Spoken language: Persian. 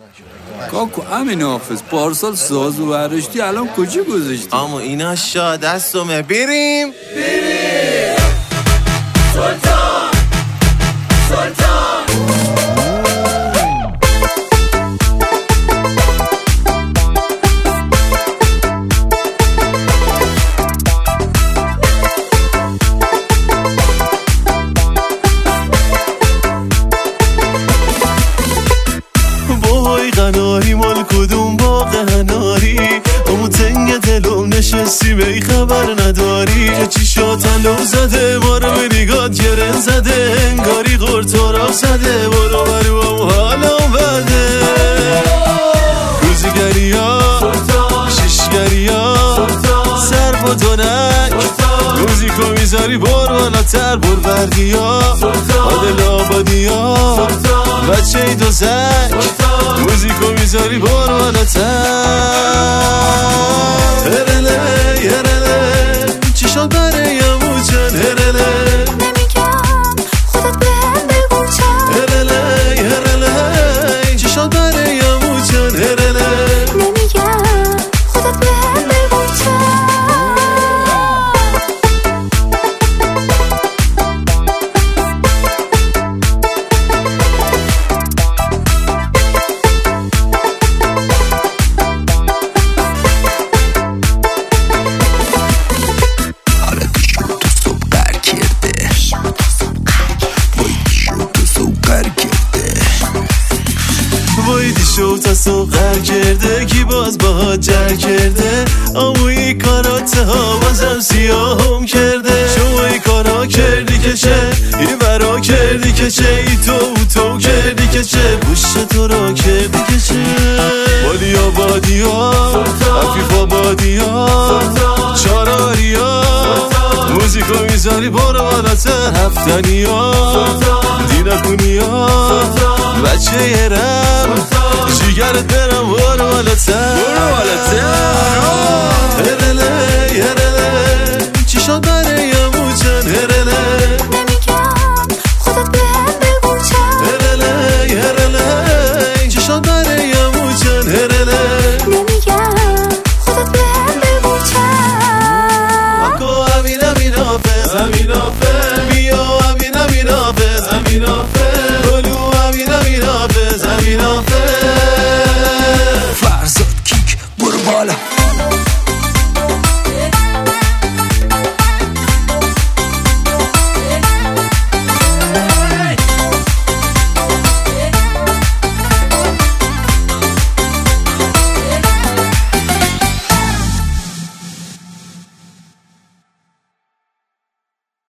کاکو امین حافظ پارسال سازو برداشتی الان کجا گذاشتی؟ اما اینا شا دستمه بریم سلطان وای قناری مال کدوم باغ هناری همون تنگ دلم نشستی بی خبر نداری که چی شد تلو زده ما رو به نگات گرن زده انگاری قرطارم زده برو برو هم حالم بده روزگری ها ششگری ها سر با دونک موزیکو میذاری بر بالاتر بر برگی ها آدل آبادی ها بچه ای دو زک موزیکو میذاری بر بالاتر هرله هرله چی شد برای امو جان هرله نمیگم خودت به هم بگو چند هرله هرله چی شد برای امو جان هرله نمیگم خودت به هم بگو چند وای دیشو تا سوقر کرده کی باز باها جر کرده اموی کارات ها بازم سیاهم کرده شوی کارا کردی که چه این برا کردی که چه ای تو کردی که چه بوشه تو را کردی که چه والی آبادی ها عفیف آبادی ها چاراری ها موزیکو میذاری برو بالاتر هفتنی ها دینکونی ها بچه یه رم جیگرت برم برو بالاتر